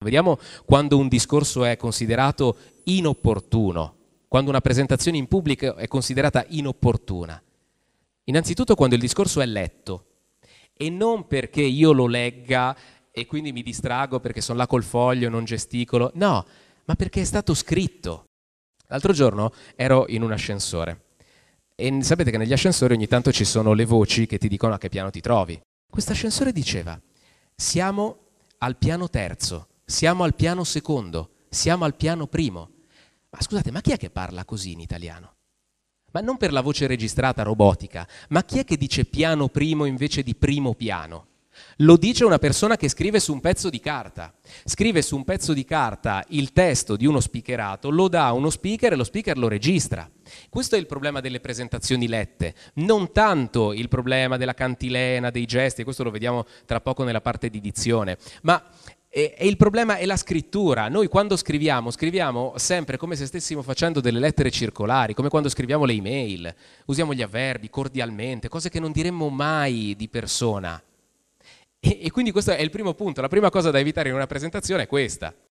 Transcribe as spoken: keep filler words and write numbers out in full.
Vediamo quando un discorso è considerato inopportuno, quando una presentazione in pubblico è considerata inopportuna. Innanzitutto quando il discorso è letto, e non perché io lo legga e quindi mi distrago perché sono là col foglio, non gesticolo, no, ma perché è stato scritto. L'altro giorno ero in un ascensore e sapete che negli ascensori ogni tanto ci sono le voci che ti dicono a che piano ti trovi. Questo ascensore diceva: siamo al piano terzo, siamo al piano secondo, siamo al piano primo. Ma scusate, ma chi è che parla così in italiano? Ma non per la voce registrata robotica, ma chi è che dice piano primo invece di primo piano? Lo dice una persona che scrive su un pezzo di carta. Scrive su un pezzo di carta il testo di uno speakerato, lo dà a uno speaker e lo speaker lo registra. Questo è il problema delle presentazioni lette, non tanto il problema della cantilena, dei gesti, e questo lo vediamo tra poco nella parte di dizione, ma e, e il problema è la scrittura. Noi quando scriviamo, scriviamo sempre come se stessimo facendo delle lettere circolari, come quando scriviamo le email. Usiamo gli avverbi cordialmente, cose che non diremmo mai di persona. E, e quindi questo è il primo punto, la prima cosa da evitare in una presentazione è questa.